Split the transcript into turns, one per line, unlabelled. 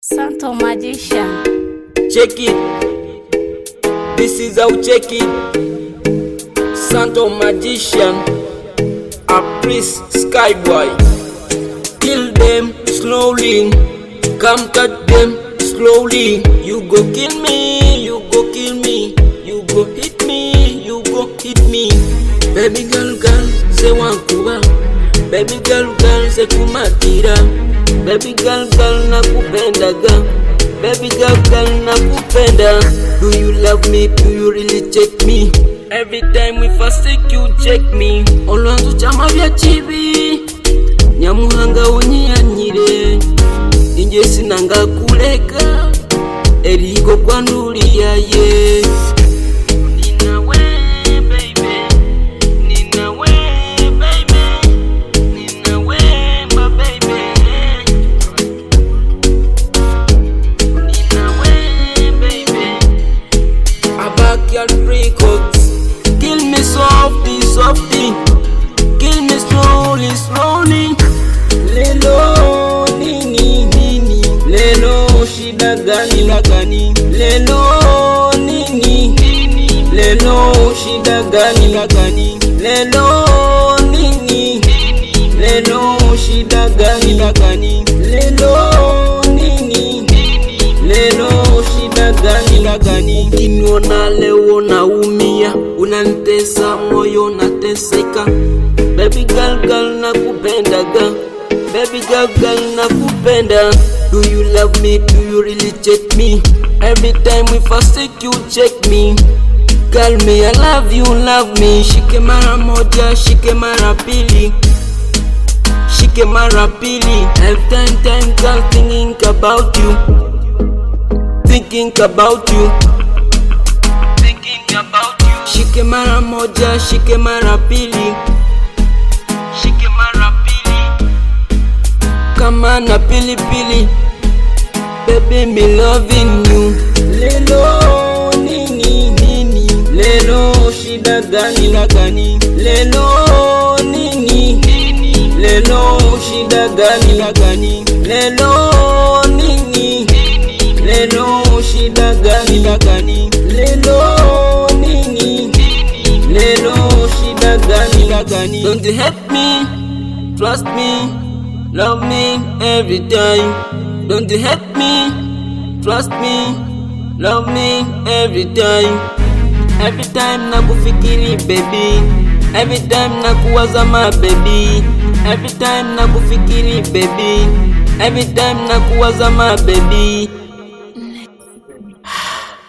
Santo Magician.
Check it. This is how check it. Santo Magician. A priest Skyboy. Kill them slowly. Come cut them slowly. You go kill me. You go kill me. You go hit me. You go hit me. Baby girl, say wankuba. Baby girl, say kumatira. Baby girl, nakupendaga. Baby girl, nakupenda. Do you love me? Do you really check me? Every time we first take you check me. Olwanzu chama vya chibi. Nyamuhanga unyanyire. Inje sinanga kuleka. Eriko kwa nuri ya ye. Kill me softly, softly. Kill me slowly, slowly. Lelo nini, nini. Lelo shida gani, gani. Lelo nini, nini. Lelo shida gani, gani. Lelo nini, nini. Lelo shida gani, gani. Lelo nini, nini. Lelo shida gani, gani. Kiniona leo naumia, unanitesa moyo nateseka. Baby girl nakupendaga. Baby girl nakupenda. Do you love me? Do you really check me? Every time we first take you check me. Girl me I love you, love me. Shike mara moja, shike mara pili. Shike mara pili. Every time girl thinking about you. Thinking about you. Shike mara moja, shike mara pili. Shike mara pili. Kama na pili pili. Baby me loving you. Lelo nini, nini. Lelo shida gani, gani. Lelo nini, nini. Lelo shida gani, gani. Lelo nini, nini. Lelo shida gani, gani. Lelo nini, nini. Lelo shida gani, gani. Don't you hate me, trust me, love me every time. Don't you hate me, trust me, love me every time. Every time nakufikiri baby. Every time nakuwaza my baby. Every time nakufikiri baby. Every time nakuwaza my baby.